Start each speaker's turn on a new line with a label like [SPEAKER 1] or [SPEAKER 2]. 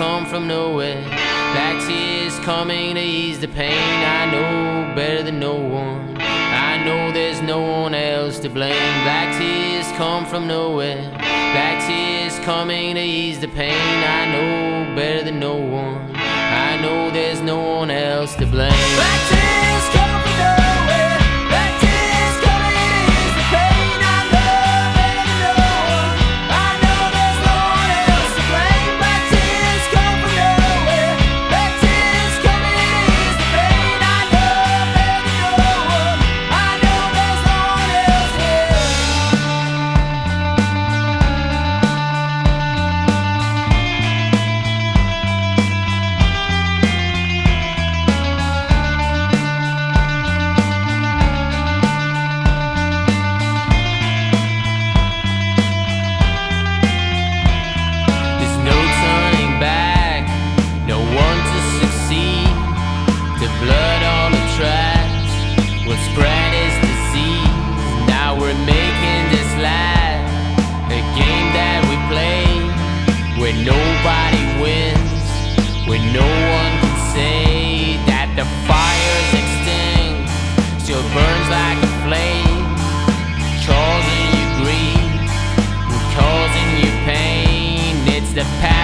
[SPEAKER 1] come from nowhere. Black tears coming to ease the pain. I know better than no one. I know there's no one else to blame. Black tears come from nowhere. Black tears coming to ease the pain. I know better than no one. I know there's no one else to blame. Black tears come from nowhere. Black tears coming to ease the pain. I know better than no one. I know there's no one else to blame. Black tears come from nowhere. Black tears coming to ease the pain. I know better than no one. I know there's no one else here. Blood on the tracks, what spread is disease. Now we're making this life a game that we play, where nobody wins, where no one can say that the fire's extinct, still burns like a flame, causing you grief, causing you pain. It's the past.